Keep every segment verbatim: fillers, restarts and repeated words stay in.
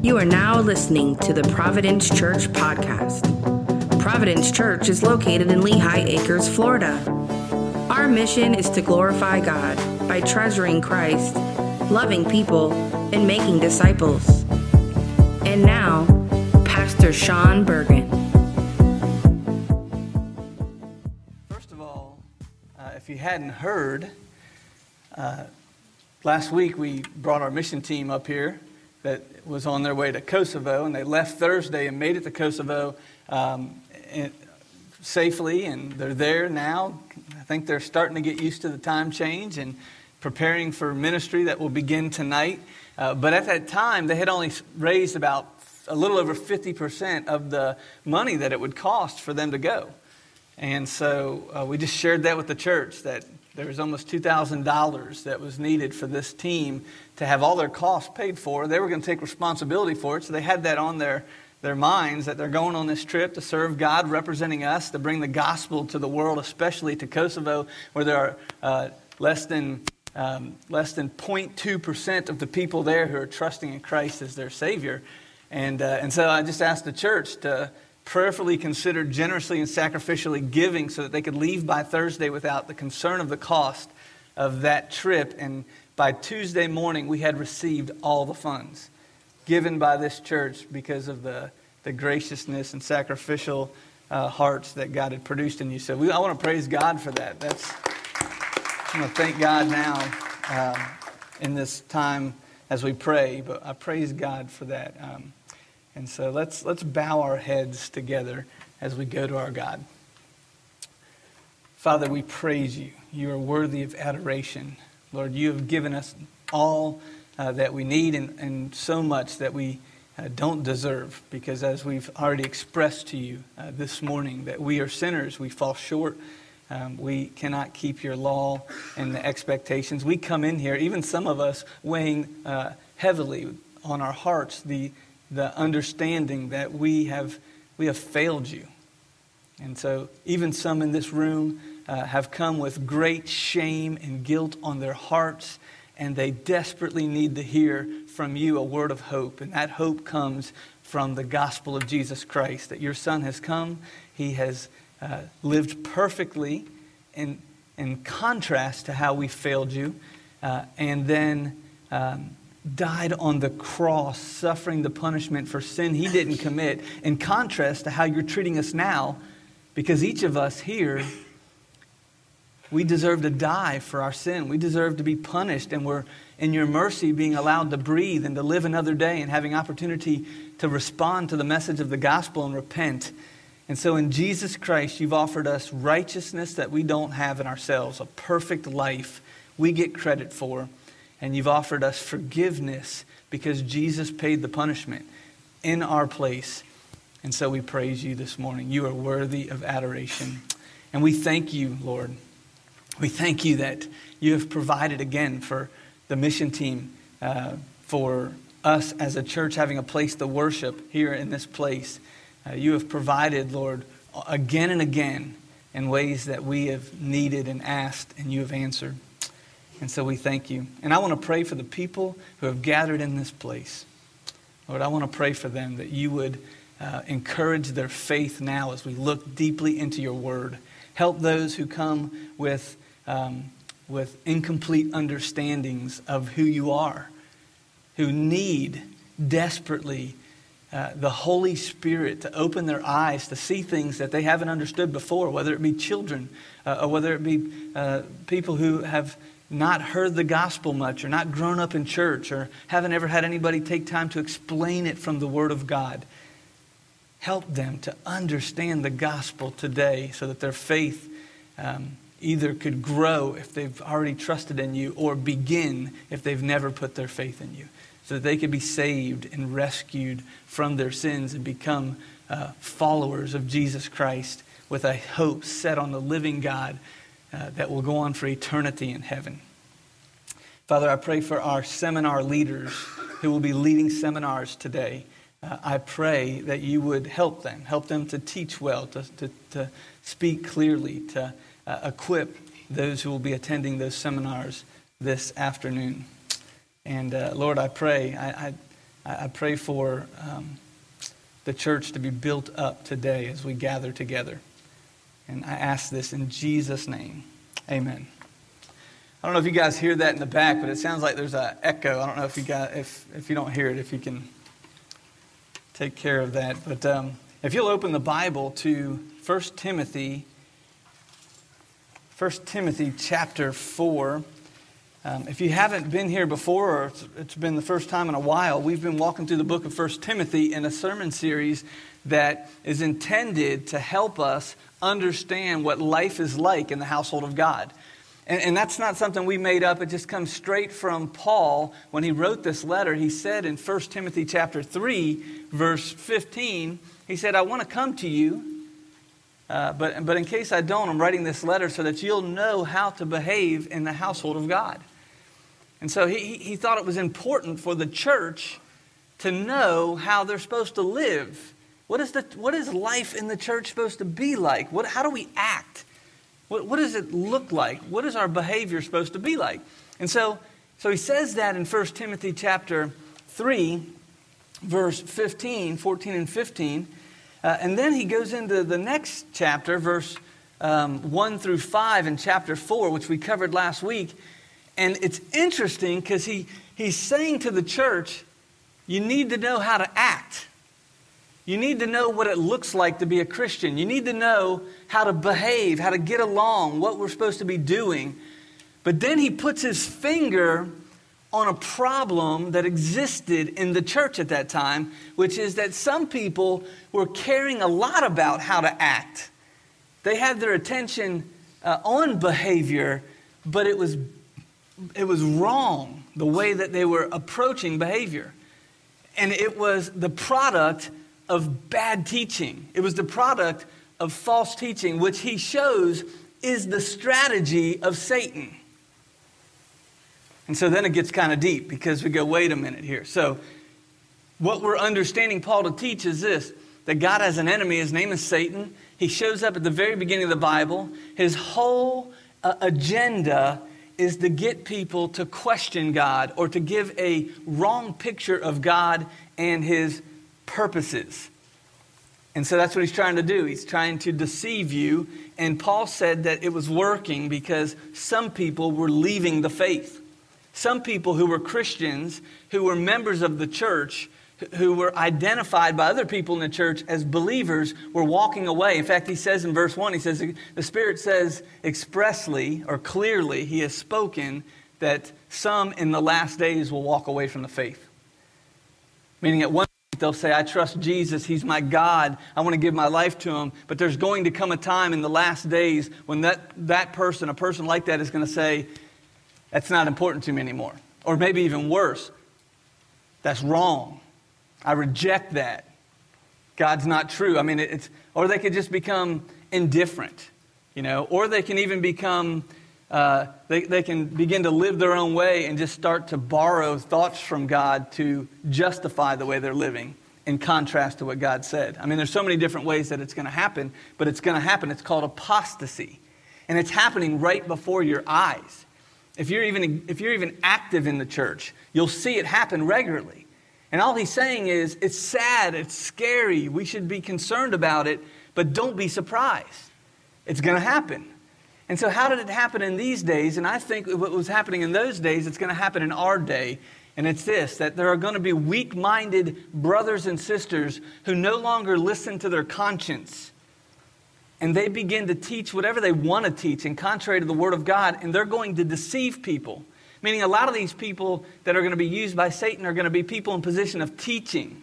You are now listening to the Providence Church podcast. Providence Church is located in Lehigh Acres, Florida. Our mission is to glorify God by treasuring Christ, loving people, and making disciples. And now, Pastor Sean Bergen. First of all, uh, if you hadn't heard, uh, last week we brought our mission team up here that was on their way to Kosovo, and they left Thursday and made it to Kosovo um, and safely, and they're there now. I think they're starting to get used to the time change and preparing for ministry that will begin tonight. Uh, but at that time, they had only raised about a little over fifty percent of the money that it would cost for them to go. And so uh, we just shared that with the church, that there was almost two thousand dollars that was needed for this team to have all their costs paid for. They were going to take responsibility for it, so they had that on their, their minds, that they're going on this trip to serve God, representing us, to bring the gospel to the world, especially to Kosovo, where there are uh, less than um, less than zero point two percent of the people there who are trusting in Christ as their Savior. And uh, and so I just asked the church to prayerfully consider generously and sacrificially giving so that they could leave by Thursday without the concern of the cost of that trip. And by Tuesday morning, we had received all the funds given by this church because of the, the graciousness and sacrificial uh, hearts that God had produced in you. So we, I want to praise God for that. That's I'm going to thank God now uh, in this time as we pray, but I praise God for that. Um, And so let's let's bow our heads together as we go to our God. Father, we praise you. You are worthy of adoration. Lord, you have given us all uh, that we need and, and so much that we uh, don't deserve. Because as we've already expressed to you uh, this morning, that we are sinners, we fall short. Um, we cannot keep your law and the expectations. We come in here, even some of us, weighing uh, heavily on our hearts the the understanding that we have we have failed you. And so even some in this room uh, have come with great shame and guilt on their hearts, and they desperately need to hear from you a word of hope. And that hope comes from the gospel of Jesus Christ, that your Son has come. He has uh, lived perfectly in, in contrast to how we failed you, uh, and then um, died on the cross, suffering the punishment for sin he didn't commit, in contrast to how you're treating us now, because each of us here, we deserve to die for our sin. We deserve to be punished, and we're, in your mercy, being allowed to breathe and to live another day and having opportunity to respond to the message of the gospel and repent. And so in Jesus Christ, you've offered us righteousness that we don't have in ourselves, a perfect life we get credit for. And you've offered us forgiveness because Jesus paid the punishment in our place. And so we praise you this morning. You are worthy of adoration. And we thank you, Lord. We thank you that you have provided again for the mission team, uh, for us as a church having a place to worship here in this place. Uh, you have provided, Lord, again and again in ways that we have needed and asked, and you have answered. And so we thank you. And I want to pray for the people who have gathered in this place. Lord, I want to pray for them that you would uh, encourage their faith now as we look deeply into your word. Help those who come with, um, with incomplete understandings of who you are, who need desperately uh, the Holy Spirit to open their eyes to see things that they haven't understood before, whether it be children uh, or whether it be uh, people who have not heard the gospel much, or not grown up in church, or haven't ever had anybody take time to explain it from the Word of God. Help them to understand the gospel today so that their faith um, either could grow if they've already trusted in you, or begin if they've never put their faith in you, so that they could be saved and rescued from their sins and become uh, followers of Jesus Christ with a hope set on the living God Uh, that will go on for eternity in heaven. Father, I pray for our seminar leaders who will be leading seminars today. Uh, I pray that you would help them, help them to teach well, to, to, to speak clearly, to uh, equip those who will be attending those seminars this afternoon. And uh, Lord, I pray, I, I I, I pray for um, the church to be built up today as we gather together. And I ask this in Jesus' name. Amen. I don't know if you guys hear that in the back, but it sounds like there's an echo. I don't know if you got if if you don't hear it, if you can take care of that. But um, if you'll open the Bible to First Timothy, First Timothy chapter four. Um, if you haven't been here before, or it's, it's been the first time in a while, we've been walking through the book of First Timothy in a sermon series that is intended to help us understand what life is like in the household of God. And, and that's not something we made up. It just comes straight from Paul. When he wrote this letter, he said in First Timothy chapter three, verse fifteen, he said, I want to come to you, uh, but, but in case I don't, I'm writing this letter so that you'll know how to behave in the household of God. And so he, he thought it was important for the church to know how they're supposed to live. What is the what is life in the church supposed to be like? What how do we act? What what does it look like? What is our behavior supposed to be like? And so so he says that in First Timothy chapter three, verse fifteen, fourteen and fifteen. Uh, and then he goes into the next chapter, verse um, one through five in chapter four, which we covered last week. And it's interesting because he, he's saying to the church, you need to know how to act. You need to know what it looks like to be a Christian. You need to know how to behave, how to get along, what we're supposed to be doing. But then he puts his finger on a problem that existed in the church at that time, which is that some people were caring a lot about how to act. They had their attention uh, on behavior, but it was It was wrong, the way that they were approaching behavior. And it was the product of bad teaching. It was the product of false teaching, which he shows is the strategy of Satan. And so then it gets kind of deep because we go, wait a minute here. So what we're understanding Paul to teach is this, that God has an enemy. His name is Satan. He shows up at the very beginning of the Bible. His whole uh, agenda is to get people to question God or to give a wrong picture of God and his purposes. And so that's what he's trying to do. He's trying to deceive you. And Paul said that it was working because some people were leaving the faith. Some people who were Christians, who were members of the church, who were identified by other people in the church as believers, were walking away. In fact, he says in verse one, he says, the Spirit says expressly or clearly, he has spoken that some in the last days will walk away from the faith. Meaning at one point they'll say, I trust Jesus, he's my God, I want to give my life to him. But there's going to come a time in the last days when that, that person, a person like that is going to say, that's not important to me anymore. Or maybe even worse, that's wrong. I reject that. God's not true. I mean, it's, or they could just become indifferent, you know, or they can even become, uh, they, they can begin to live their own way and just start to borrow thoughts from God to justify the way they're living in contrast to what God said. I mean, there's so many different ways that it's going to happen, but it's going to happen. It's called apostasy. And it's happening right before your eyes. If you're even, if you're even active in the church, you'll see it happen regularly. And all he's saying is, it's sad, it's scary, we should be concerned about it, but don't be surprised. It's going to happen. And so how did it happen in these days? And I think what was happening in those days, it's going to happen in our day. And it's this, that there are going to be weak-minded brothers and sisters who no longer listen to their conscience. And they begin to teach whatever they want to teach, and contrary to the Word of God, and they're going to deceive people. Meaning a lot of these people that are going to be used by Satan are going to be people in position of teaching.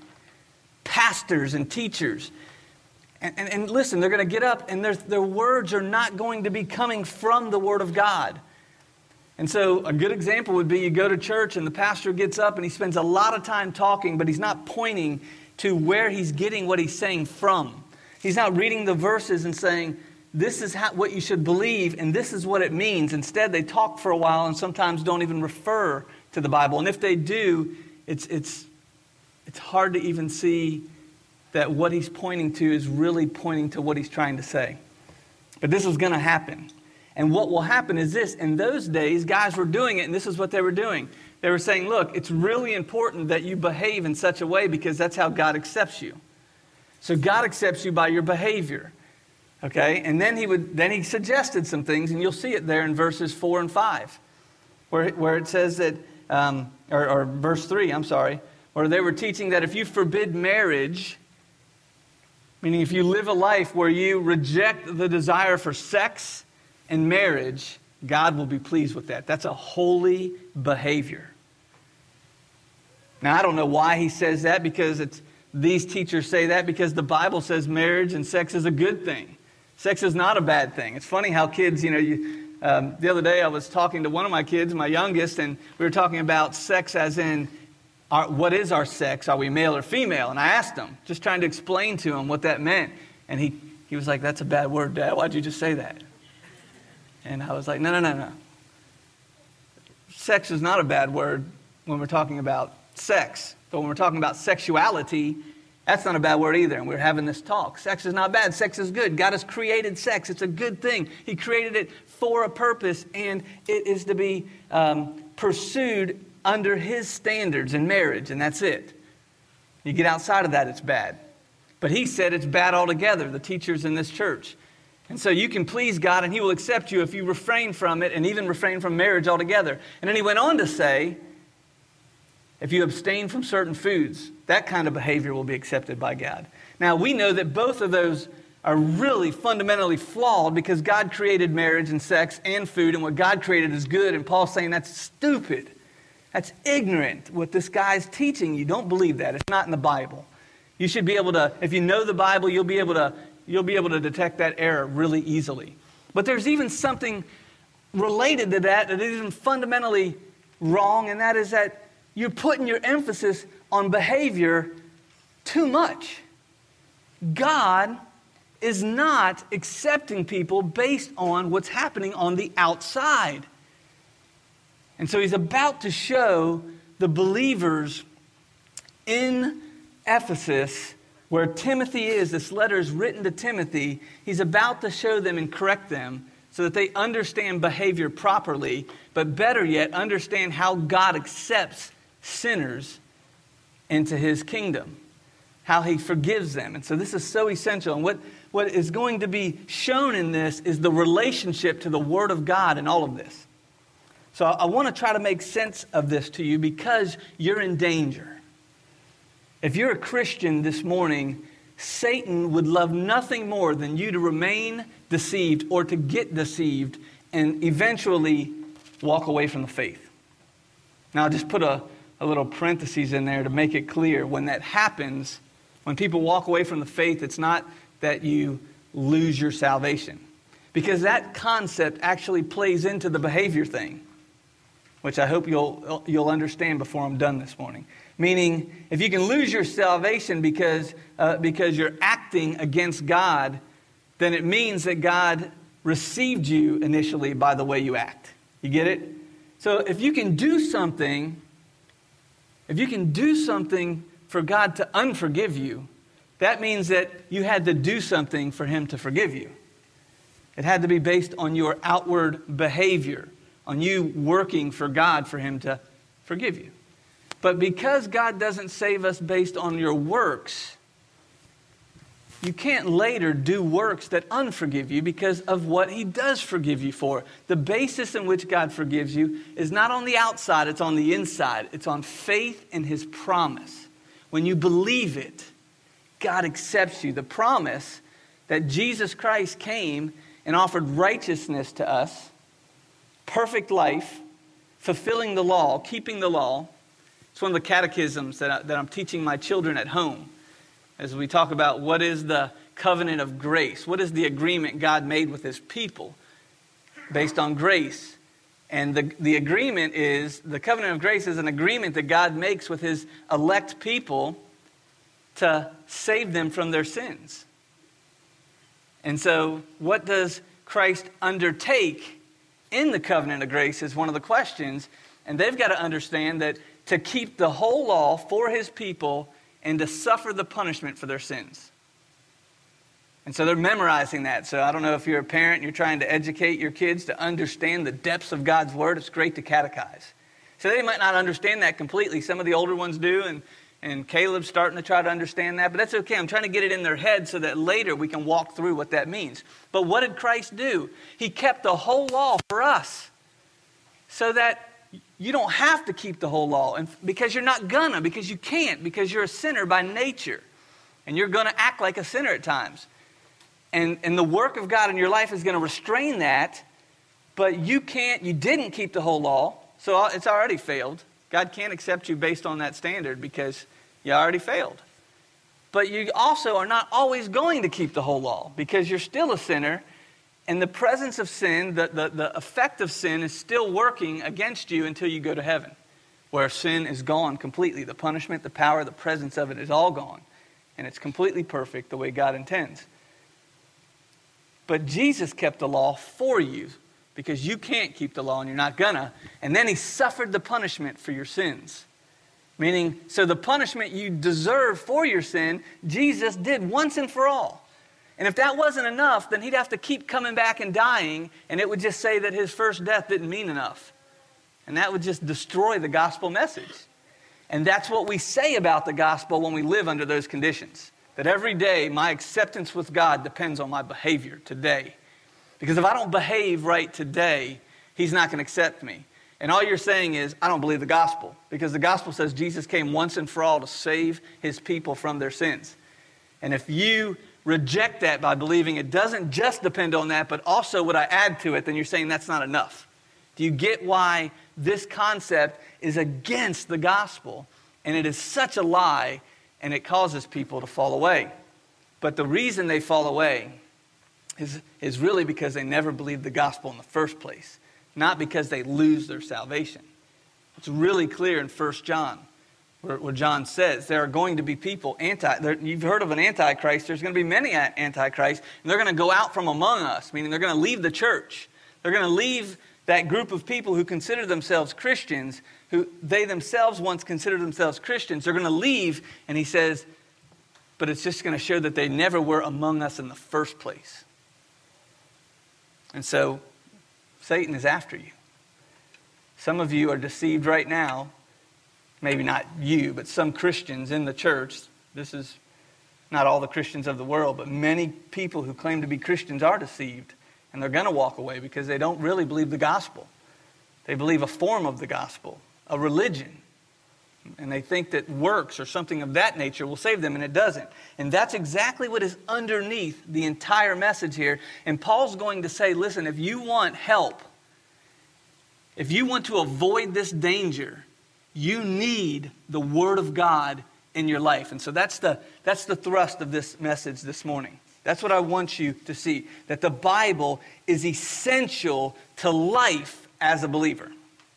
Pastors and teachers. And, and, and listen, they're going to get up and their, their words are not going to be coming from the Word of God. And so a good example would be you go to church and the pastor gets up and he spends a lot of time talking, but he's not pointing to where he's getting what he's saying from. He's not reading the verses and saying, this is how, what you should believe, and this is what it means. Instead, they talk for a while and sometimes don't even refer to the Bible. And if they do, it's it's it's hard to even see that what he's pointing to is really pointing to what he's trying to say. But this is going to happen. And what will happen is this. In those days, guys were doing it, and this is what they were doing. They were saying, look, it's really important that you behave in such a way because that's how God accepts you. So God accepts you by your behavior. Okay? And then he would then he suggested some things, and you'll see it there in verses four and five, where, where it says that, um, or, or verse three, I'm sorry, where they were teaching that if you forbid marriage, meaning if you live a life where you reject the desire for sex and marriage, God will be pleased with that. That's a holy behavior. Now, I don't know why he says that, because it's these teachers say that because the Bible says marriage and sex is a good thing. Sex is not a bad thing. It's funny how kids, you know, you, um, the other day I was talking to one of my kids, my youngest, and we were talking about sex as in, our, what is our sex? Are we male or female? And I asked him, just trying to explain to him what that meant. And he, he was like, that's a bad word, Dad. Why'd you just say that? And I was like, no, no, no, no. Sex is not a bad word when we're talking about sex. But when we're talking about sexuality, that's not a bad word either. And we're having this talk. Sex is not bad. Sex is good. God has created sex. It's a good thing. He created it for a purpose, and it is to be um, pursued under His standards in marriage, and that's it. You get outside of that, it's bad. But he said it's bad altogether, the teachers in this church. And so you can please God, and He will accept you if you refrain from it, and even refrain from marriage altogether. And then he went on to say, if you abstain from certain foods, that kind of behavior will be accepted by God. Now, we know that both of those are really fundamentally flawed, because God created marriage and sex and food, and what God created is good. And Paul's saying that's stupid. That's ignorant what this guy's teaching you. Don't believe that. It's not in the Bible. You should be able to, if you know the Bible, you'll be able to, you'll be able to detect that error really easily. But there's even something related to that that is even fundamentally wrong, and that is that you're putting your emphasis on behavior too much. God is not accepting people based on what's happening on the outside. And so He's about to show the believers in Ephesus, where Timothy is, this letter is written to Timothy, He's about to show them and correct them so that they understand behavior properly, but better yet, understand how God accepts sinners into His kingdom, how He forgives them. And so this is so essential. And what, what is going to be shown in this is the relationship to the Word of God in all of this. So I want to try to make sense of this to you, because you're in danger. If you're a Christian this morning, Satan would love nothing more than you to remain deceived or to get deceived and eventually walk away from the faith. Now, I'll just put a, a little parenthesis in there to make it clear. When that happens, when people walk away from the faith, it's not that you lose your salvation, because that concept actually plays into the behavior thing, which I hope you'll you'll understand before I'm done this morning. Meaning, if you can lose your salvation because uh, because you're acting against God, then it means that God received you initially by the way you act. You get it? So if you can do something, if you can do something for God to unforgive you, that means that you had to do something for Him to forgive you. It had to be based on your outward behavior, on you working for God for Him to forgive you. But because God doesn't save us based on your works, you can't later do works that unforgive you because of what He does forgive you for. The basis in which God forgives you is not on the outside, it's on the inside. It's on faith in His promise. When you believe it, God accepts you. The promise that Jesus Christ came and offered righteousness to us, perfect life, fulfilling the law, keeping the law. It's one of the catechisms that, I, that I'm teaching my children at home as we talk about what is the covenant of grace. What is the agreement God made with His people based on grace? And the, the agreement is, the covenant of grace is an agreement that God makes with His elect people to save them from their sins. And so what does Christ undertake in the covenant of grace is one of the questions. And they've got to understand that to keep the whole law for His people and to suffer the punishment for their sins. And so they're memorizing that. So I don't know if you're a parent and you're trying to educate your kids to understand the depths of God's Word. It's great to catechize. So they might not understand that completely. Some of the older ones do, and, and Caleb's starting to try to understand that. But that's okay. I'm trying to get it in their head so that later we can walk through what that means. But what did Christ do? He kept the whole law for us so that you don't have to keep the whole law. And because you're not gonna, because you can't, because you're a sinner by nature. And you're going to act like a sinner at times. And, and the work of God in your life is going to restrain that. But you can't, you didn't keep the whole law. So it's already failed. God can't accept you based on that standard because you already failed. But you also are not always going to keep the whole law because you're still a sinner. And the presence of sin, the, the, the effect of sin is still working against you until you go to heaven. Where sin is gone completely. The punishment, the power, the presence of it is all gone. And it's completely perfect the way God intends. But Jesus kept the law for you because you can't keep the law and you're not gonna. And then he suffered the punishment for your sins. Meaning, so the punishment you deserve for your sin, Jesus did once and for all. And if that wasn't enough, then he'd have to keep coming back and dying, and it would just say that his first death didn't mean enough. And that would just destroy the gospel message. And that's what we say about the gospel when we live under those conditions. That every day my acceptance with God depends on my behavior today. Because if I don't behave right today, he's not going to accept me. And all you're saying is, I don't believe the gospel. Because the gospel says Jesus came once and for all to save his people from their sins. And if you reject that by believing it doesn't just depend on that, but also what I add to it, then you're saying that's not enough. Do you get why this concept is against the gospel? And it is such a lie, and it causes people to fall away. But the reason they fall away is, is really because they never believed the gospel in the first place, not because they lose their salvation. It's really clear in First John, where, where John says there are going to be people, anti. There, you've heard of an antichrist, there's going to be many antichrists, and they're going to go out from among us, meaning they're going to leave the church. They're going to leave that group of people who consider themselves Christians, who they themselves once considered themselves Christians. They're going to leave, and he says, but it's just going to show that they never were among us in the first place. And so, Satan is after you. Some of you are deceived right now. Maybe not you, but some Christians in the church. This is not all the Christians of the world, but many people who claim to be Christians are deceived. And they're going to walk away because they don't really believe the gospel. They believe a form of the gospel, a religion. And they think that works or something of that nature will save them, and it doesn't. And that's exactly what is underneath the entire message here. And Paul's going to say, listen, if you want help, if you want to avoid this danger, you need the Word of God in your life. And so that's the, that's the thrust of this message this morning. That's what I want you to see, that the Bible is essential to life as a believer.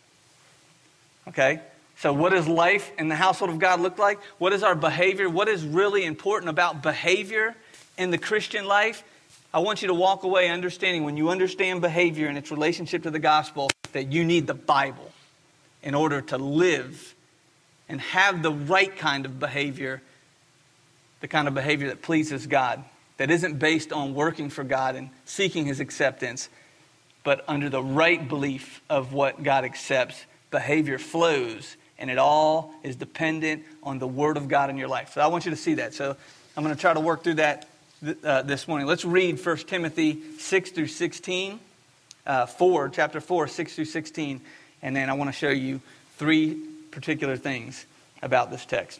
Okay? So what does life in the household of God look like? What is our behavior? What is really important about behavior in the Christian life? I want you to walk away understanding, when you understand behavior and its relationship to the gospel, that you need the Bible in order to live and have the right kind of behavior, the kind of behavior that pleases God, that isn't based on working for God and seeking his acceptance, but under the right belief of what God accepts. Behavior flows, and it all is dependent on the Word of God in your life. So I want you to see that. So I'm going to try to work through that uh, this morning. Let's read First Timothy six through sixteen, uh, four, chapter four, six through sixteen, and then I want to show you three particular things about this text.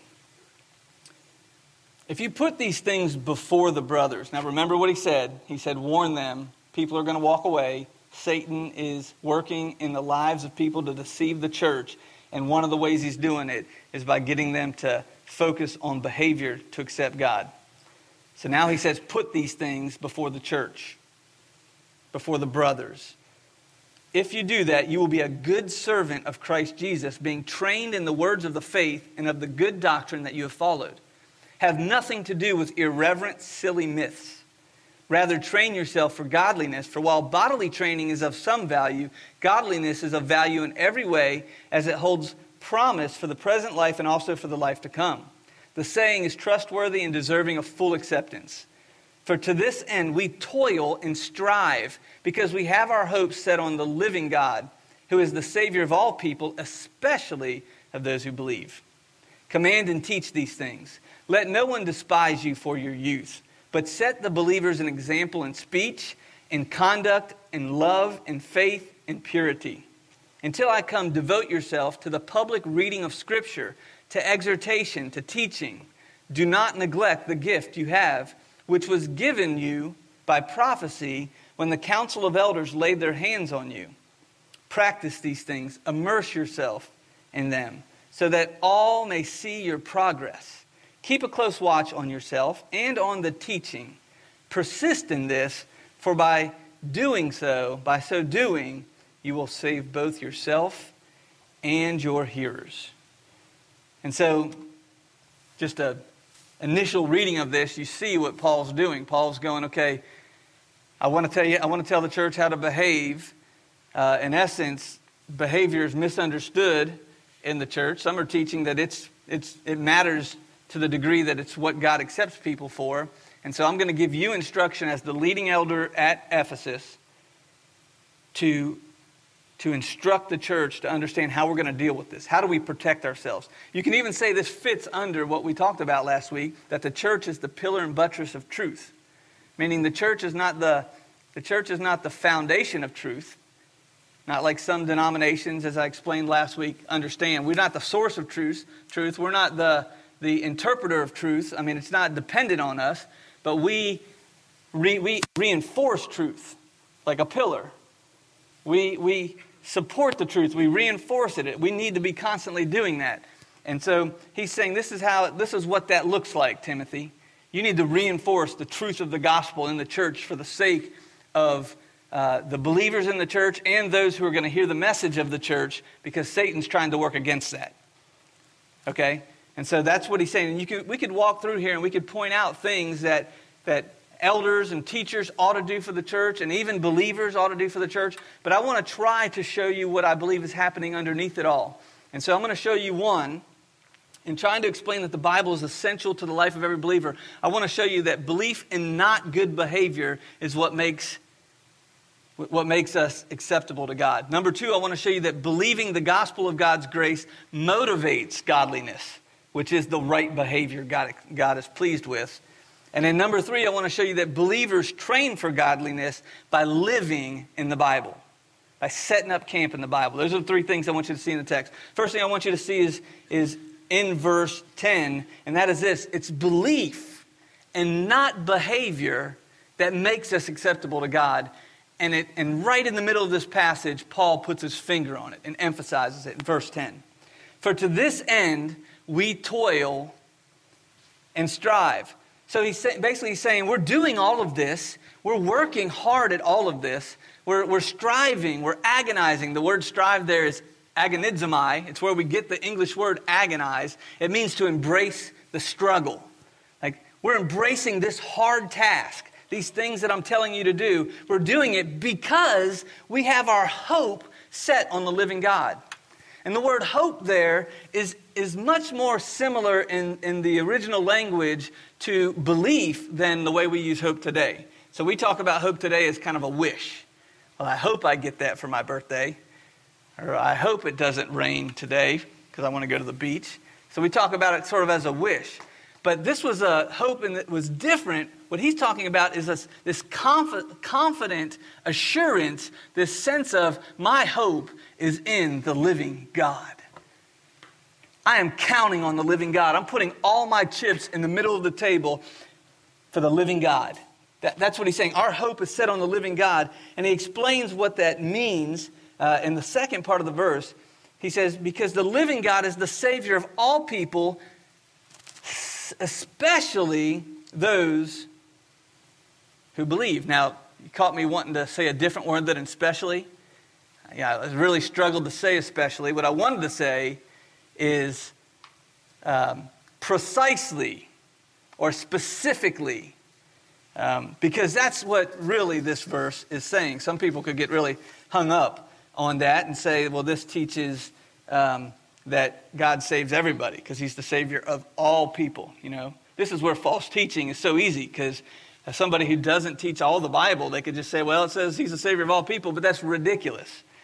If you put these things before the brothers, now remember what he said. He said, warn them, people are going to walk away. Satan is working in the lives of people to deceive the church. And one of the ways he's doing it is by getting them to focus on behavior to accept God. So now he says, put these things before the church, before the brothers. If you do that, you will be a good servant of Christ Jesus, being trained in the words of the faith and of the good doctrine that you have followed. Have nothing to do with irreverent, silly myths. Rather, train yourself for godliness, for while bodily training is of some value, godliness is of value in every way, as it holds promise for the present life and also for the life to come. The saying is trustworthy and deserving of full acceptance. For to this end we toil and strive, because we have our hopes set on the living God, who is the Savior of all people, especially of those who believe. Command and teach these things. Let no one despise you for your youth, but set the believers an example in speech, in conduct, in love, in faith, in purity. Until I come, devote yourself to the public reading of Scripture, to exhortation, to teaching. Do not neglect the gift you have, which was given you by prophecy when the council of elders laid their hands on you. Practice these things, immerse yourself in them, so that all may see your progress. Keep a close watch on yourself and on the teaching. Persist in this, for by doing so, by so doing, you will save both yourself and your hearers. And so, just a initial reading of this, you see what Paul's doing. Paul's going, okay, I want to tell you, I want to tell the church how to behave. Uh, in essence, behavior is misunderstood in the church. Some are teaching that it's it's it matters to the degree that it's what God accepts people for. And so I'm going to give you instruction as the leading elder at Ephesus to to instruct the church to understand how we're going to deal with this. How do we protect ourselves? You can even say this fits under what we talked about last week, that the church is the pillar and buttress of truth. Meaning the church is not the, the church is not the foundation of truth. Not like some denominations, as I explained last week, understand. We're not the source of truth. Truth. We're not the, the interpreter of truth. I mean, it's not dependent on us. But we, re, we reinforce truth like a pillar. We we support the truth. We reinforce it. We need to be constantly doing that. And so he's saying this is how this is what that looks like, Timothy. You need to reinforce the truth of the gospel in the church for the sake of uh, the believers in the church and those who are going to hear the message of the church, because Satan's trying to work against that. Okay? And so that's what he's saying. And you could, we could walk through here and we could point out things that that elders and teachers ought to do for the church, and even believers ought to do for the church. But I want to try to show you what I believe is happening underneath it all. And so I'm going to show you one. In trying to explain that the Bible is essential to the life of every believer, I want to show you that belief in not good behavior is what makes what makes us acceptable to God. Number two, I want to show you that believing the gospel of God's grace motivates godliness, which is the right behavior God, God is pleased with. And then number three, I want to show you that believers train for godliness by living in the Bible, by setting up camp in the Bible. Those are the three things I want you to see in the text. First thing I want you to see is, is in verse ten, and that is this. It's belief and not behavior that makes us acceptable to God. And, it, and right in the middle of this passage, Paul puts his finger on it and emphasizes it in verse ten. For to this end we toil and strive. So he's basically saying we're doing all of this. We're working hard at all of this. We're, we're striving. We're agonizing. The word strive there is agonizomai. It's where we get the English word agonize. It means to embrace the struggle. Like we're embracing this hard task. These things that I'm telling you to do. We're doing it because we have our hope set on the living God. And the word hope there is, is much more similar in, in the original language to belief than the way we use hope today. So we talk about hope today as kind of a wish. Well, I hope I get that for my birthday. Or I hope it doesn't rain today because I want to go to the beach. So we talk about it sort of as a wish. But this was a hope and it was different. What he's talking about is this, this conf- confident assurance, this sense of my hope is in the living God. I am counting on the living God. I'm putting all my chips in the middle of the table for the living God. That, that's what he's saying. Our hope is set on the living God. And he explains what that means uh, in the second part of the verse. He says, because the living God is the Savior of all people, especially those who believe. Now, you caught me wanting to say a different word than especially. Yeah, I really struggled to say especially. What I wanted to say is um, precisely or specifically, um, because that's what really this verse is saying. Some people could get really hung up on that and say, well, this teaches um, that God saves everybody because he's the Savior of all people. You know, this is where false teaching is so easy, because as somebody who doesn't teach all the Bible, they could just say, well, it says he's the Savior of all people, but that's ridiculous.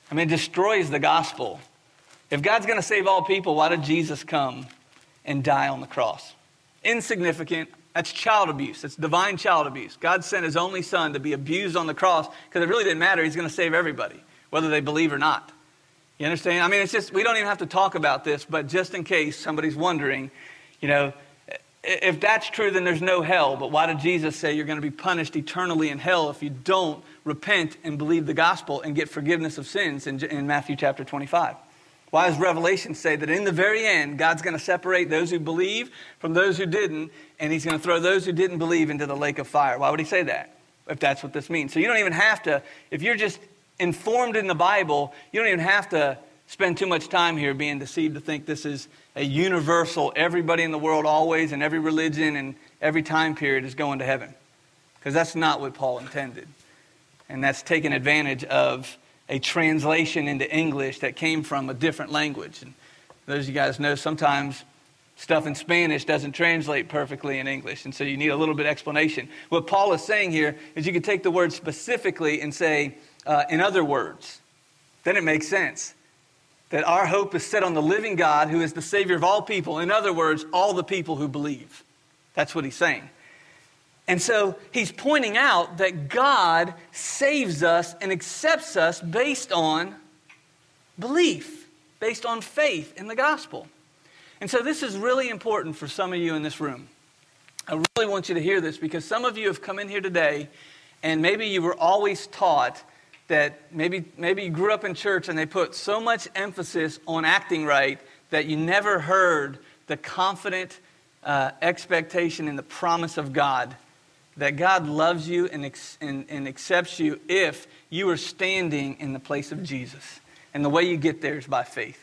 I mean, it destroys the gospel. If God's going to save all people, why did Jesus come and die on the cross? Insignificant. That's child abuse. It's divine child abuse. God sent his only son to be abused on the cross because it really didn't matter. He's going to save everybody, whether they believe or not. You understand? I mean, it's just, we don't even have to talk about this, but just in case somebody's wondering, you know, if that's true, then there's no hell. But why did Jesus say you're going to be punished eternally in hell if you don't repent and believe the gospel and get forgiveness of sins in, in Matthew chapter twenty-five? Why does Revelation say that in the very end, God's going to separate those who believe from those who didn't, and he's going to throw those who didn't believe into the lake of fire? Why would he say that, if that's what this means? So you don't even have to, if you're just informed in the Bible, you don't even have to spend too much time here being deceived to think this is a universal, everybody in the world always, and every religion and every time period is going to heaven. Because that's not what Paul intended. And that's taking advantage of a translation into English that came from a different language. And those of you guys know sometimes stuff in Spanish doesn't translate perfectly in English, and so you need a little bit of explanation. What Paul is saying here is you could take the word specifically and say, uh, in other words, then it makes sense. That our hope is set on the living God who is the Savior of all people. In other words, all the people who believe. That's what he's saying. And so he's pointing out that God saves us and accepts us based on belief, based on faith in the gospel. And so this is really important for some of you in this room. I really want you to hear this because some of you have come in here today and maybe you were always taught that maybe maybe you grew up in church and they put so much emphasis on acting right that you never heard the confident uh, expectation and the promise of God that God loves you and, and, and accepts you if you are standing in the place of Jesus. And the way you get there is by faith.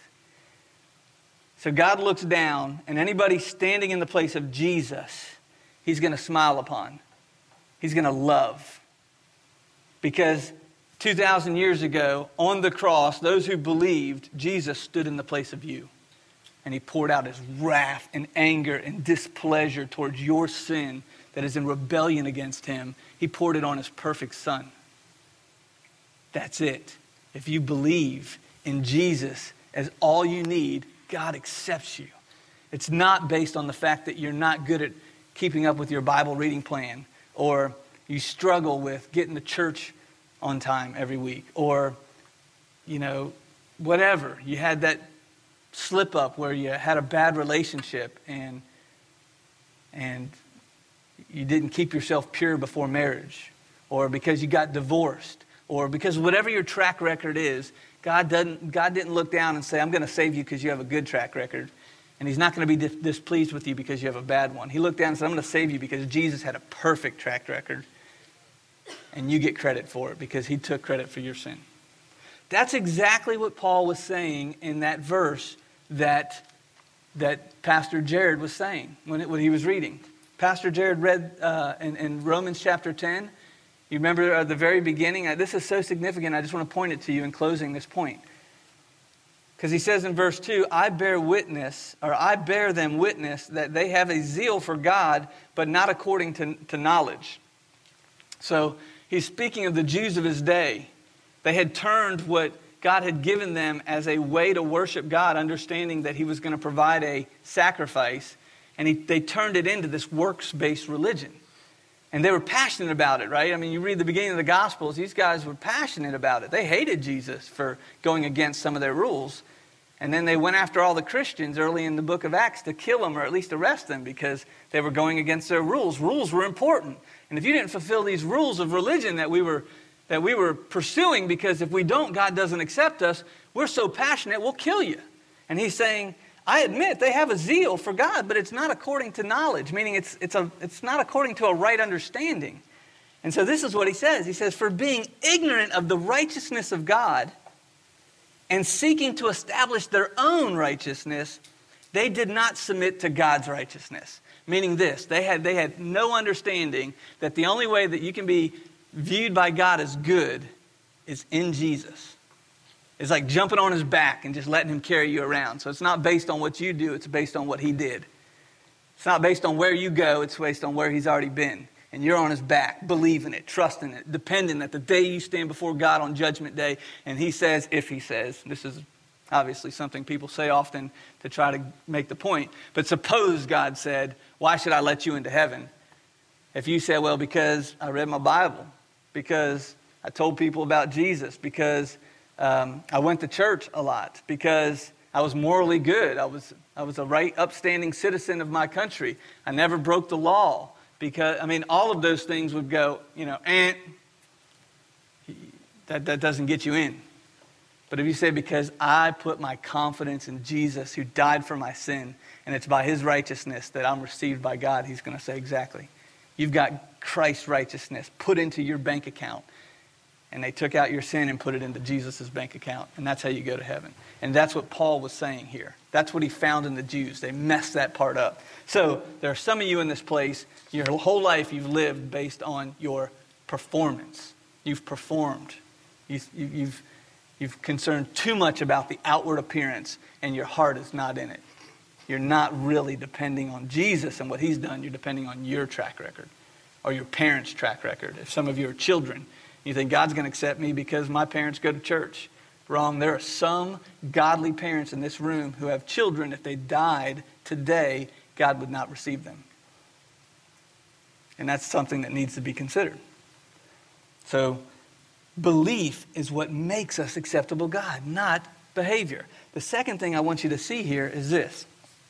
So God looks down, and anybody standing in the place of Jesus, he's going to smile upon. He's going to love. Because two thousand years ago, on the cross, those who believed, Jesus stood in the place of you. And he poured out his wrath and anger and displeasure towards your sin that is in rebellion against him. He poured it on his perfect son. That's it. If you believe in Jesus as all you need, God accepts you. It's not based on the fact that you're not good at keeping up with your Bible reading plan, or you struggle with getting to church on time every week, or, you know, whatever. You had that slip up where you had a bad relationship and and you didn't keep yourself pure before marriage, or because you got divorced, or because whatever your track record is, God doesn't. God didn't look down and say, I'm going to save you because you have a good track record. And he's not going to be dis- displeased with you because you have a bad one. He looked down and said, I'm going to save you because Jesus had a perfect track record. And you get credit for it because he took credit for your sin. That's exactly what Paul was saying in that verse that, that Pastor Jared was saying when, it, when he was reading. Pastor Jared read uh, in, in Romans chapter ten. You remember at the very beginning? This is so significant. I just want to point it to you in closing this point. Because he says in verse two, I bear witness, or I bear them witness that they have a zeal for God, but not according to, to knowledge. So he's speaking of the Jews of his day. They had turned what God had given them as a way to worship God, understanding that he was going to provide a sacrifice. And he, they turned it into this works-based religion. And they were passionate about it, right? I mean, you read the beginning of the Gospels, these guys were passionate about it. They hated Jesus for going against some of their rules. And then they went after all the Christians early in the book of Acts to kill them or at least arrest them because they were going against their rules. Rules were important. And if you didn't fulfill these rules of religion that we were that we were pursuing, because if we don't, God doesn't accept us, we're so passionate, we'll kill you. And he's saying, I admit they have a zeal for God, but it's not according to knowledge, meaning it's it's a it's not according to a right understanding. And so this is what he says. He says, for being ignorant of the righteousness of God and seeking to establish their own righteousness, they did not submit to God's righteousness. Meaning this, they had they had no understanding that the only way that you can be viewed by God as good is in Jesus. It's like jumping on his back and just letting him carry you around. So it's not based on what you do, it's based on what he did. It's not based on where you go, it's based on where he's already been. and you're on his back, believing it, trusting it, depending that the day you stand before God on Judgment Day, and he says, if he says, this is obviously something people say often to try to make the point, but suppose God said, why should I let you into heaven? If you say, well, because I read my Bible, because I told people about Jesus, because um, I went to church a lot, because I was morally good, I was I was a right upstanding citizen of my country, I never broke the law, because, I mean, all of those things would go, you know, and that, that doesn't get you in. But if you say, because I put my confidence in Jesus who died for my sin, and it's by his righteousness that I'm received by God, he's going to say, exactly. You've got Christ's righteousness put into your bank account. And they took out your sin and put it into Jesus' bank account. And that's how you go to heaven. And that's what Paul was saying here. That's what he found in the Jews. They messed that part up. So there are some of you in this place, your whole life you've lived based on your performance. You've performed. You've, you've, you've concerned too much about the outward appearance, and your heart is not in it. You're not really depending on Jesus and what he's done. You're depending on your track record or your parents' track record. If some of you are children, you think God's going to accept me because my parents go to church. Wrong. There are some godly parents in this room who have children. If they died today, God would not receive them. And that's something that needs to be considered. So belief is what makes us acceptable to God, not behavior. The second thing I want you to see here is this.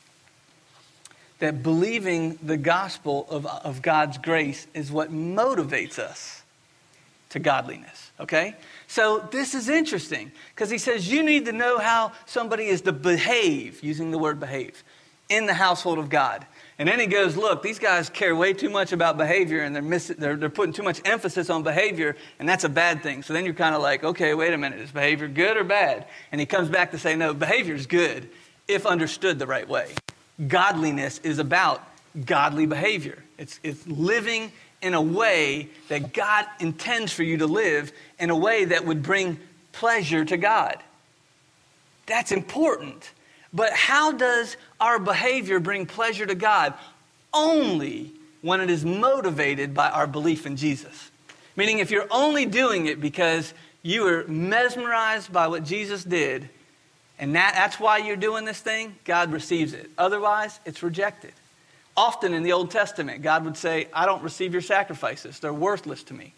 That believing the gospel of, of God's grace is what motivates us to godliness, okay? So this is interesting because he says you need to know how somebody is to behave, using the word behave, in the household of God. And then he goes, look, these guys care way too much about behavior, and they're, miss- they're, they're putting too much emphasis on behavior, and that's a bad thing. So then you're kind of like, okay, wait a minute, is behavior good or bad? And he comes back to say, no, behavior is good if understood the right way. Godliness is about godly behavior. It's, it's living in a way that God intends for you to live, in a way that would bring pleasure to God. That's important. But how does our behavior bring pleasure to God? Only when it is motivated by our belief in Jesus. Meaning if you're only doing it because you were mesmerized by what Jesus did, and that, that's why you're doing this thing, God receives it. Otherwise, it's rejected. Often in the Old Testament, God would say, I don't receive your sacrifices. They're worthless to me.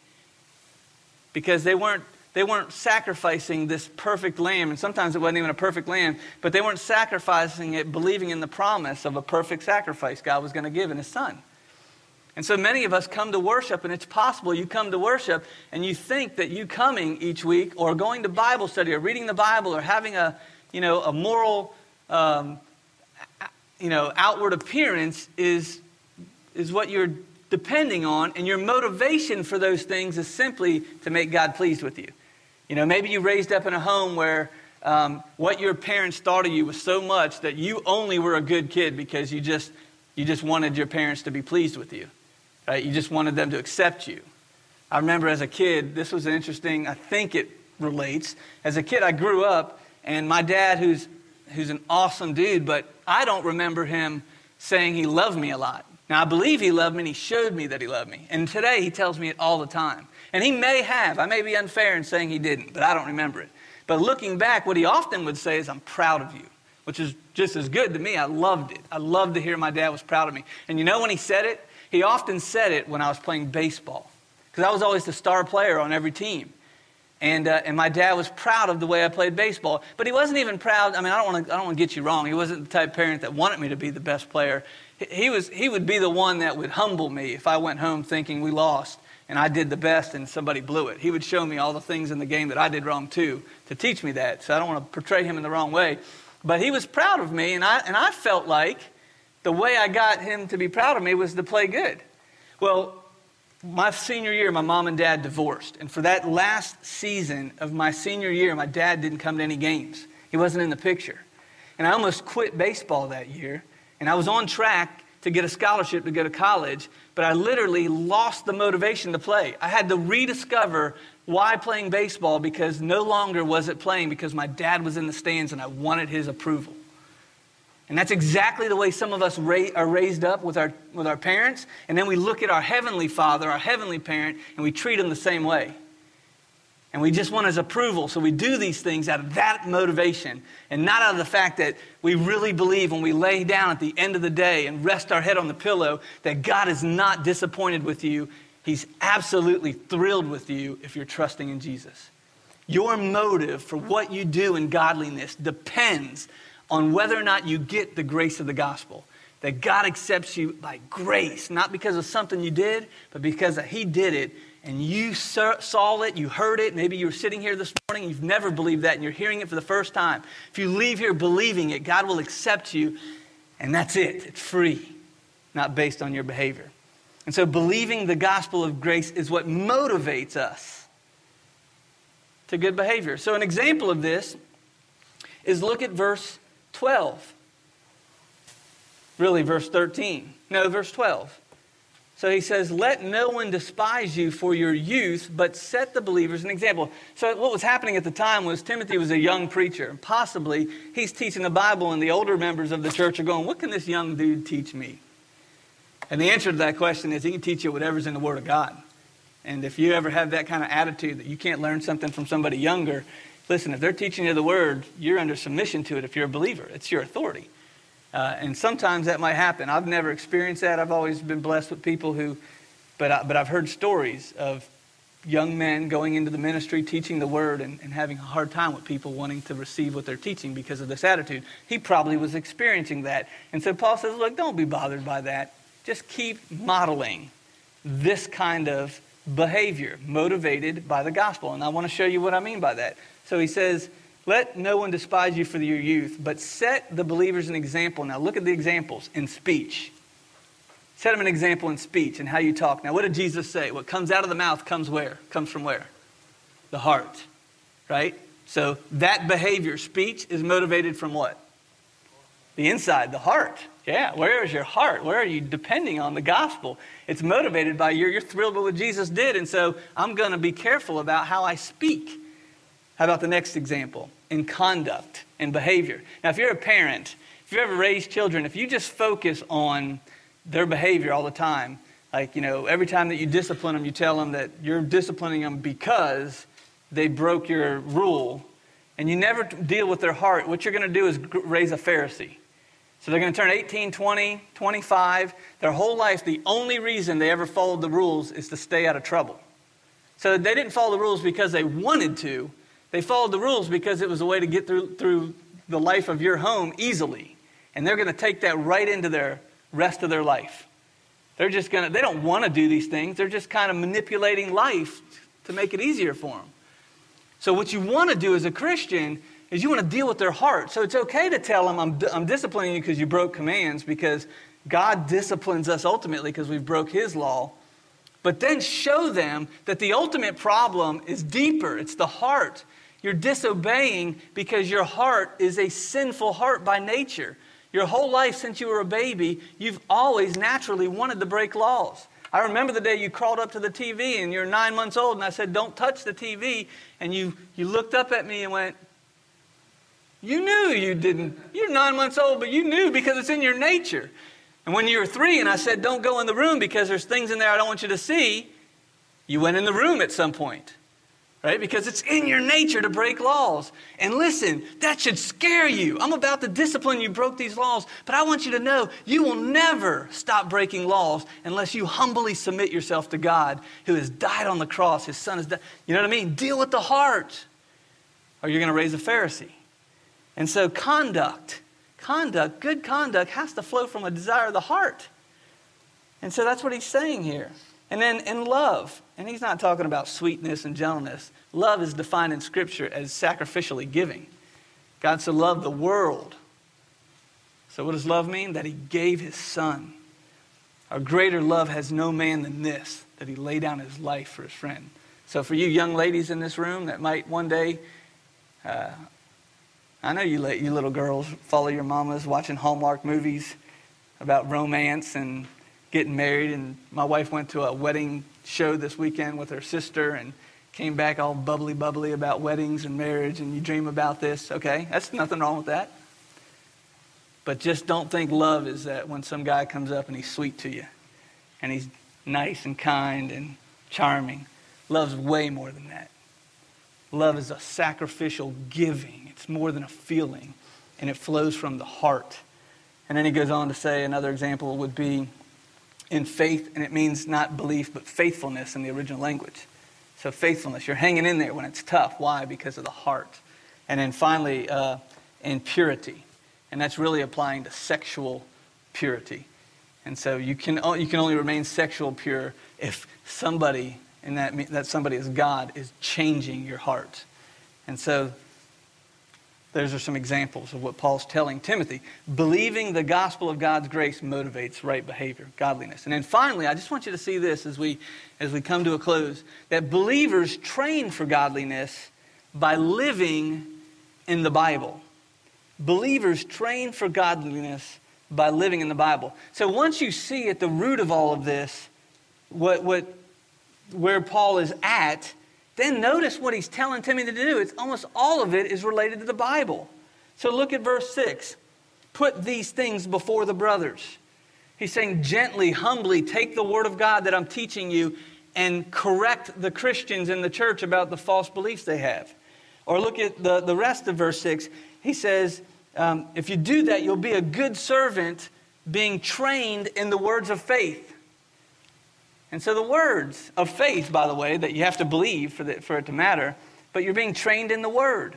Because they weren't, they weren't sacrificing this perfect lamb, and sometimes it wasn't even a perfect lamb, but they weren't sacrificing it believing in the promise of a perfect sacrifice God was going to give in his son. And so many of us come to worship, and it's possible you come to worship and you think that you coming each week or going to Bible study or reading the Bible or having a, you know, a moral um, you know, outward appearance is, is what you're depending on, and your motivation for those things is simply to make God pleased with you. You know, maybe you raised up in a home where um, what your parents thought of you was so much that you only were a good kid because you just you just wanted your parents to be pleased with you, right? You just wanted them to accept you. I remember as a kid, this was interesting. I think it relates. As a kid, I grew up, and my dad, who's who's an awesome dude, but I don't remember him saying he loved me a lot. Now, I believe he loved me, and he showed me that he loved me. And today, he tells me it all the time. And he may have. I may be unfair in saying he didn't, but I don't remember it. But looking back, what he often would say is, I'm proud of you, which is just as good to me. I loved it. I loved to hear my dad was proud of me. And you know when he said it? He often said it when I was playing baseball, because I was always the star player on every team. And uh, and my dad was proud of the way I played baseball. But he wasn't even proud. I mean, I don't want to I don't want to get you wrong. He wasn't the type of parent that wanted me to be the best player. He, he was he would be the one that would humble me if I went home thinking we lost and I did the best and somebody blew it. He would show me all the things in the game that I did wrong too to teach me that. So I don't want to portray him in the wrong way. But he was proud of me, and I and I felt like the way I got him to be proud of me was to play good. Well, my senior year, my mom and dad divorced. And for that last season of my senior year, my dad didn't come to any games. He wasn't in the picture. And I almost quit baseball that year. And I was on track to get a scholarship to go to college, but I literally lost the motivation to play. I had to rediscover why playing baseball, because no longer was it playing because my dad was in the stands and I wanted his approval. And that's exactly the way some of us ra- are raised up with our, with our parents. And then we look at our heavenly Father, our heavenly parent, and we treat him the same way. And we just want his approval. So we do these things out of that motivation and not out of the fact that we really believe when we lay down at the end of the day and rest our head on the pillow that God is not disappointed with you. He's absolutely thrilled with you if you're trusting in Jesus. Your motive for what you do in godliness depends on whether or not you get the grace of the gospel. That God accepts you by grace, not because of something you did, but because he did it, and you saw it, you heard it. Maybe you were sitting here this morning, you've never believed that, and you're hearing it for the first time. If you leave here believing it, God will accept you, and that's it. It's free, not based on your behavior. And so believing the gospel of grace is what motivates us to good behavior. So an example of this is look at verse twelve. Really, verse thirteen. No, verse twelve. So he says, let no one despise you for your youth, but set the believers an example. So what was happening at the time was Timothy was a young preacher. And possibly he's teaching the Bible and the older members of the church are going, what can this young dude teach me? And the answer to that question is he can teach you whatever's in the Word of God. And if you ever have that kind of attitude that you can't learn something from somebody younger, listen, if they're teaching you the Word, you're under submission to it if you're a believer. It's your authority. Uh, and sometimes that might happen. I've never experienced that. I've always been blessed with people who, but, I, but I've heard stories of young men going into the ministry, teaching the Word, and, and having a hard time with people wanting to receive what they're teaching because of this attitude. He probably was experiencing that. And so Paul says, look, don't be bothered by that. Just keep modeling this kind of behavior motivated by the gospel. And I want to show you what I mean by that. So he says, let no one despise you for your youth, but set the believers an example. Now look at the examples in speech. Set them an example in speech and how you talk. Now what did Jesus say? What comes out of the mouth comes where? Comes from where? The heart, right? So that behavior, speech, is motivated from what? The inside, the heart. Yeah, where is your heart? Where are you depending on the gospel? It's motivated by you. You're thrilled with what Jesus did, and so I'm going to be careful about how I speak. How about the next example? In conduct and behavior. Now, if you're a parent, if you've ever raised children, if you just focus on their behavior all the time, like, you know, every time that you discipline them, you tell them that you're disciplining them because they broke your rule, and you never deal with their heart, what you're going to do is raise a Pharisee. So they're going to turn eighteen, twenty, twenty-five. Their whole life, the only reason they ever followed the rules is to stay out of trouble. So they didn't follow the rules because they wanted to. They followed the rules because it was a way to get through, through the life of your home easily. And they're going to take that right into their rest of their life. They're just going to, they don't want to do these things. They're just kind of manipulating life to make it easier for them. So what you want to do as a Christian is you want to deal with their heart. So it's okay to tell them, I'm, I'm disciplining you because you broke commands, because God disciplines us ultimately because we've broke his law. But then show them that the ultimate problem is deeper. It's the heart. You're disobeying because your heart is a sinful heart by nature. Your whole life since you were a baby, you've always naturally wanted to break laws. I remember the day you crawled up to the T V and you're nine months old and I said, don't touch the T V. And you, you looked up at me and went, you knew you didn't. You're nine months old, but you knew because it's in your nature. And when you were three and I said, don't go in the room because there's things in there I don't want you to see, you went in the room at some point, right? Because it's in your nature to break laws. And listen, that should scare you. I'm about to discipline you, broke these laws, but I want you to know you will never stop breaking laws unless you humbly submit yourself to God who has died on the cross. His son has died. You know what I mean? Deal with the heart or you're going to raise a Pharisee. And so conduct, conduct, good conduct has to flow from a desire of the heart. And so that's what he's saying here. And then in love, and he's not talking about sweetness and gentleness. Love is defined in Scripture as sacrificially giving. God so loved the world. So what does love mean? That he gave his son. A greater love has no man than this, that he laid down his life for his friend. So for you young ladies in this room that might one day... Uh, I know you, you little girls follow your mamas watching Hallmark movies about romance and getting married. And my wife went to a wedding show this weekend with her sister and came back all bubbly, bubbly about weddings and marriage. And you dream about this. Okay, that's nothing wrong with that. But just don't think love is that when some guy comes up and he's sweet to you and he's nice and kind and charming. Love's way more than that. Love is a sacrificial giving. It's more than a feeling, and it flows from the heart. And then he goes on to say another example would be in faith, and it means not belief, but faithfulness in the original language. So faithfulness, you're hanging in there when it's tough. Why? Because of the heart. And then finally, uh, in purity. And that's really applying to sexual purity. And so you can you can only remain sexual pure if somebody, and that that somebody is God, is changing your heart. And so those are some examples of what Paul's telling Timothy. Believing the gospel of God's grace motivates right behavior, godliness. And then finally, I just want you to see this as we as we come to a close, that believers train for godliness by living in the Bible. Believers train for godliness by living in the Bible. So once you see at the root of all of this, what what where Paul is at, then notice what he's telling Timothy to do. It's almost all of it is related to the Bible. So look at verse six. Put these things before the brothers. He's saying gently, humbly, take the word of God that I'm teaching you and correct the Christians in the church about the false beliefs they have. Or look at the, the rest of verse six. He says, um, if you do that, you'll be a good servant being trained in the words of faith. And so the words of faith, by the way, that you have to believe for, the, for it to matter, but you're being trained in the word.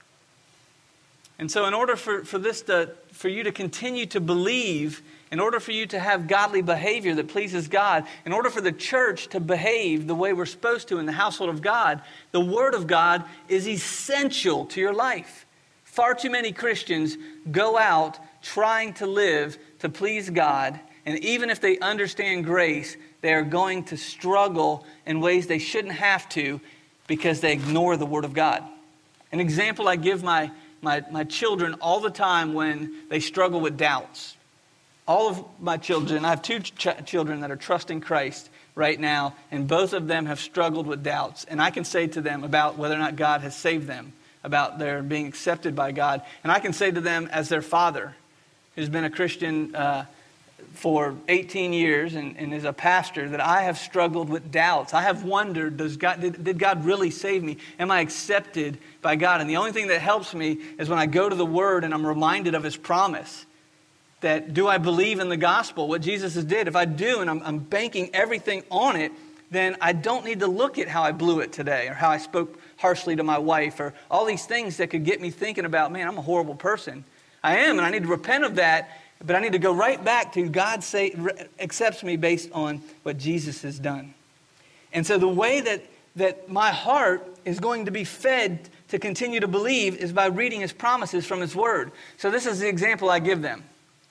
And so in order for, for this to, for you to continue to believe, in order for you to have godly behavior that pleases God, in order for the church to behave the way we're supposed to in the household of God, the word of God is essential to your life. Far too many Christians go out trying to live to please God, and even if they understand grace, they are going to struggle in ways they shouldn't have to because they ignore the Word of God. An example I give my, my, my children all the time when they struggle with doubts. All of my children, I have two ch- children that are trusting Christ right now, and both of them have struggled with doubts. And I can say to them about whether or not God has saved them, about their being accepted by God. And I can say to them as their father, who's been a Christian uh, for eighteen years and, and is a pastor, that I have struggled with doubts. I have wondered, does God, did, did God really save me? Am I accepted by God? And the only thing that helps me is when I go to the Word and I'm reminded of His promise. That do I believe in the gospel, what Jesus did? If I do, and I'm, I'm banking everything on it, then I don't need to look at how I blew it today or how I spoke harshly to my wife or all these things that could get me thinking about, man, I'm a horrible person. I am, and I need to repent of that, but I need to go right back to God say, accepts me based on what Jesus has done. And so the way that, that my heart is going to be fed to continue to believe is by reading His promises from His Word. So this is the example I give them.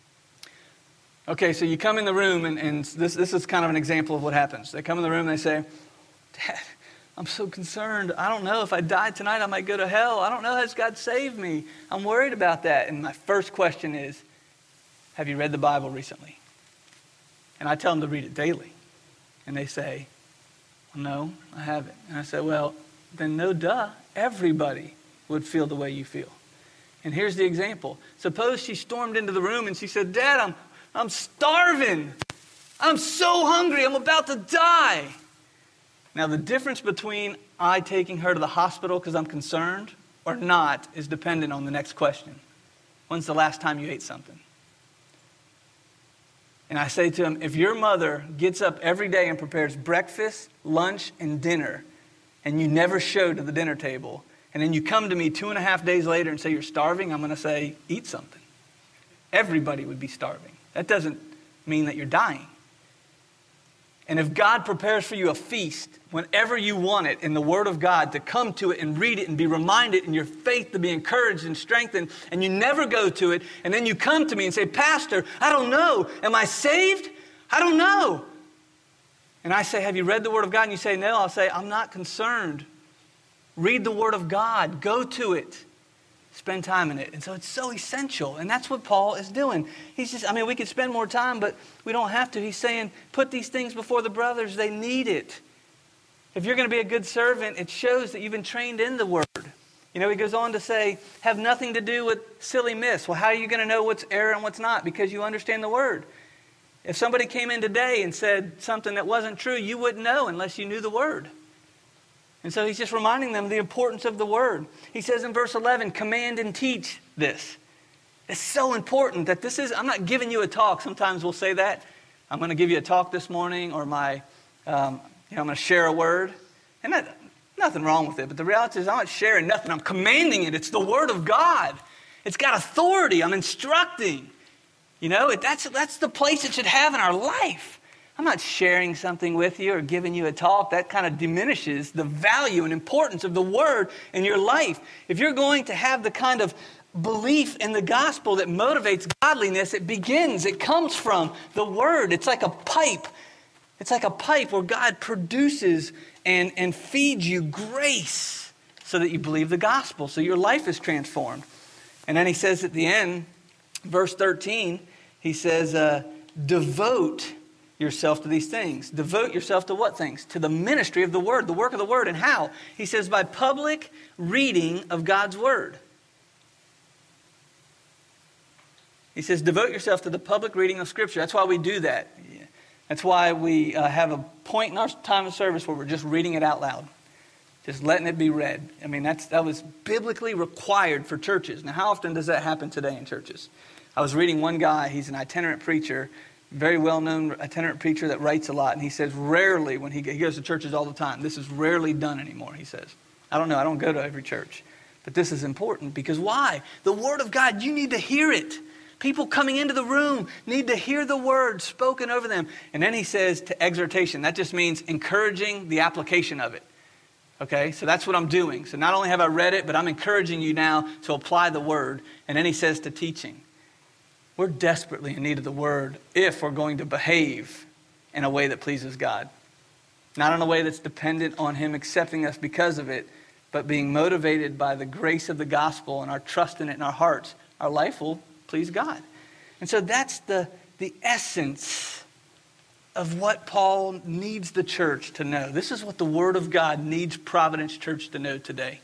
Okay, so you come in the room, and, and this, this is kind of an example of what happens. They come in the room and they say, Dad, I'm so concerned. I don't know. If I die tonight, I might go to hell. I don't know. Has God saved me? I'm worried about that. And my first question is, have you read the Bible recently? And I tell them to read it daily. And they say, well, no, I haven't. And I say, well, then no duh. Everybody would feel the way you feel. And here's the example. Suppose she stormed into the room and she said, Dad, I'm I'm starving. I'm so hungry. I'm about to die. Now, the difference between I taking her to the hospital because I'm concerned or not is dependent on the next question. When's the last time you ate something? And I say to him, if your mother gets up every day and prepares breakfast, lunch, and dinner, and you never show to the dinner table, and then you come to me two and a half days later and say you're starving, I'm going to say, eat something. Everybody would be starving. That doesn't mean that you're dying. And if God prepares for you a feast, whenever you want it in the Word of God, to come to it and read it and be reminded in your faith to be encouraged and strengthened, and you never go to it, and then you come to me and say, Pastor, I don't know. Am I saved? I don't know. And I say, have you read the Word of God? And you say, no. I'll say, I'm not concerned. Read the Word of God. Go to it. Spend time in it. And so it's so essential. And that's what Paul is doing. He's just, I mean, we could spend more time, but we don't have to. He's saying, put these things before the brothers. They need it. If you're going to be a good servant, it shows that you've been trained in the Word. You know, he goes on to say, have nothing to do with silly myths. Well, how are you going to know what's error and what's not? Because you understand the word. If somebody came in today and said something that wasn't true, you wouldn't know unless you knew the word. And so he's just reminding them of the importance of the word. He says in verse eleven, command and teach this. It's so important that this is, I'm not giving you a talk. Sometimes we'll say that. I'm going to give you a talk this morning, or my, um, you know, I'm going to share a word. And that, nothing wrong with it. But the reality is I'm not sharing nothing. I'm commanding it. It's the word of God. It's got authority. I'm instructing. You know, it, that's, that's the place it should have in our life. I'm not sharing something with you or giving you a talk. That kind of diminishes the value and importance of the word in your life. If you're going to have the kind of belief in the gospel that motivates godliness, it begins, it comes from the word. It's like a pipe. It's like a pipe where God produces and, and feeds you grace so that you believe the gospel, so your life is transformed. And then he says at the end, verse thirteen, he says, uh, devote yourself to these things. Devote yourself to what things? To the ministry of the word, the work of the word. And how? He says, by public reading of God's word. He says, devote yourself to the public reading of Scripture. That's why we do that. That's why we uh, have a point in our time of service where we're just reading it out loud. Just letting it be read. I mean, that's that was biblically required for churches. Now, how often does that happen today in churches? I was reading one guy, he's an itinerant preacher, very well-known itinerant preacher that writes a lot. And he says rarely, when he, he goes to churches all the time, this is rarely done anymore, he says. I don't know, I don't go to every church. But this is important because why? The Word of God, you need to hear it. People coming into the room need to hear the word spoken over them. And then he says to exhortation. That just means encouraging the application of it. Okay, so that's what I'm doing. So not only have I read it, but I'm encouraging you now to apply the word. And then he says to teaching. We're desperately in need of the word if we're going to behave in a way that pleases God. Not in a way that's dependent on him accepting us because of it, but being motivated by the grace of the gospel and our trust in it in our hearts. Our life will please God. And so that's the, the essence of what Paul needs the church to know. This is what the Word of God needs Providence Church to know today.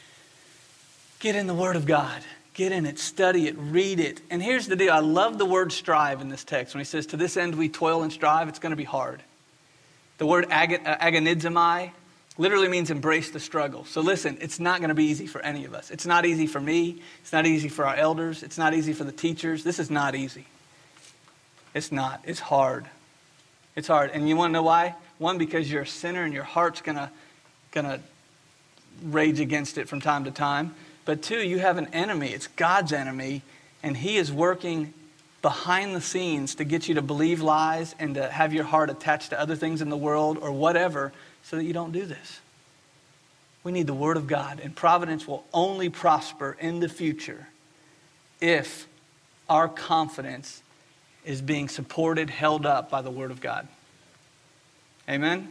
Get in the Word of God. Get in it, study it, read it. And here's the deal. I love the word strive in this text. When he says, to this end we toil and strive, it's going to be hard. The word ag- agonizomai literally means embrace the struggle. So listen, it's not going to be easy for any of us. It's not easy for me. It's not easy for our elders. It's not easy for the teachers. This is not easy. It's not. It's hard. It's hard. And you want to know why? One, because you're a sinner and your heart's going to going to rage against it from time to time. But two, you have an enemy. It's God's enemy. And he is working behind the scenes to get you to believe lies and to have your heart attached to other things in the world or whatever so that you don't do this. We need the Word of God. And Providence will only prosper in the future if our confidence is being supported, held up by the Word of God. Amen?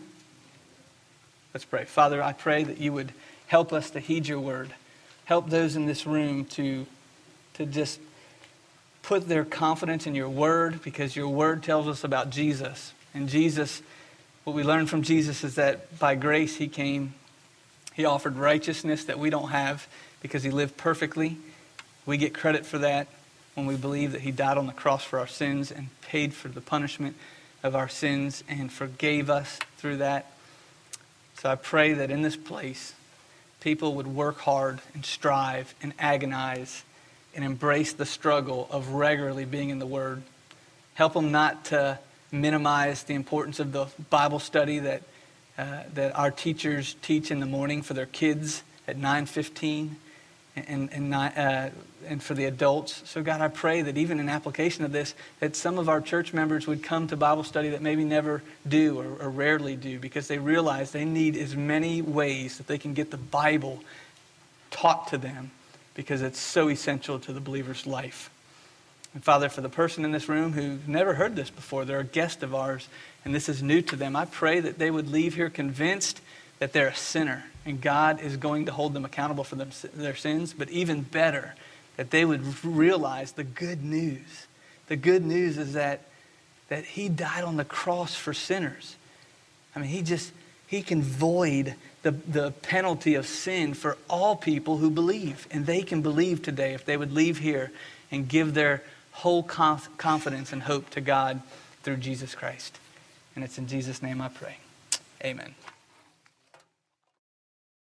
Let's pray. Father, I pray that you would help us to heed your word. Help those in this room to, to just put their confidence in your word, because your word tells us about Jesus. And Jesus, what we learn from Jesus is that by grace he came. He offered righteousness that we don't have because he lived perfectly. We get credit for that when we believe that he died on the cross for our sins and paid for the punishment of our sins and forgave us through that. So I pray that in this place, people would work hard and strive and agonize and embrace the struggle of regularly being in the Word. Help them not to minimize the importance of the Bible study that uh, that our teachers teach in the morning for their kids at nine fifteen and and, uh, and for the adults. So God, I pray that even in application of this, that some of our church members would come to Bible study that maybe never do or, or rarely do, because they realize they need as many ways that they can get the Bible taught to them, because it's so essential to the believer's life. And Father, for the person in this room who never heard this before, they're a guest of ours, and this is new to them, I pray that they would leave here convinced that they're a sinner, and God is going to hold them accountable for them, their sins, but even better, that they would realize the good news. The good news is that, that he died on the cross for sinners. I mean, he just, He can void the, the penalty of sin for all people who believe. And they can believe today if they would leave here and give their whole conf- confidence and hope to God through Jesus Christ. And it's in Jesus' name I pray. Amen.